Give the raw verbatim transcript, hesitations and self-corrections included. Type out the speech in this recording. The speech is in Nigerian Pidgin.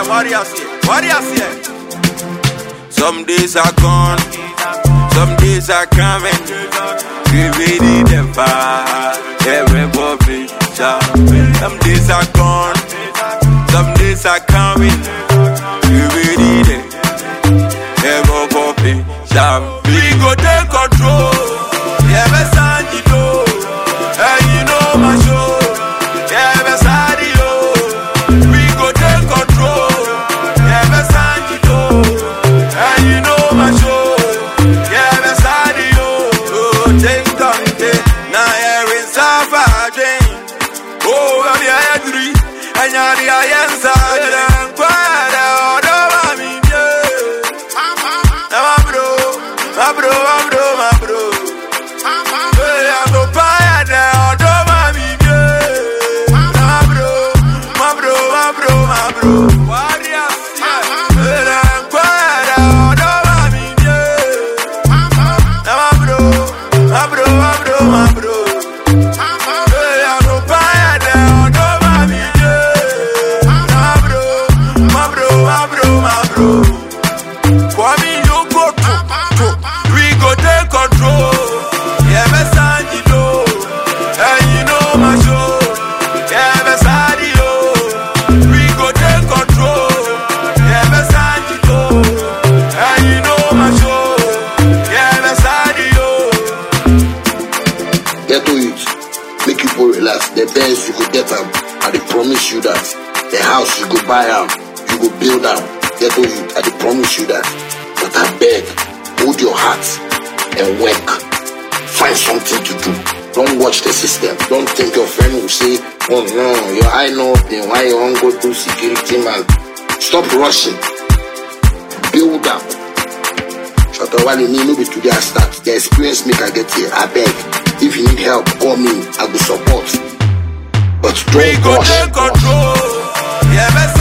what do you say? What do you say? Some days are gone, some days are coming. We ready them far, everybody shout. Some days are gone, some days are coming. We ready them, everybody shout. We go take control, yeah, best and you know, and you know my show, yeah, best and you know. We go take control, yeah, best and you know, and you know my show, yeah, best and you know. Oh, take down it, now you're in Savage. Oh, I'm the agree, and you're the answer, and quiet out of me. My bro, my bro, my bro, my bro. Hey, I'm no fire now, don't mind me. My bro, my bro, my bro, my bro. What do you say? Hey, I'm quiet now, don't mind me. My bro, my bro, my bro, my bro. Hey, I'm no fire now, don't mind me. My bro, my bro, my bro, my bro. Kwame, you go to, to, we go take control. Yeah, best and you know, and you know my show. Yeah, best and you know, we go take control. Yeah, best and you know, and you know my show. Yeah, best and you know. Get to it, make people relax. The best you could get them, I dey promise you that. The house you go buy am, you go build am. Get to it, I dey promise you that. But I beg, hold your heart and work. Find something to do. Don't watch the system. Don't think your friend will say, oh no, your eye no open. Why you won't go do security, man? Stop rushing. Build up. Shut up while you need to be today I start. The experience make I get here. I beg. If you need help, call me. I will support. But don't We go rush. take control. Yeah, best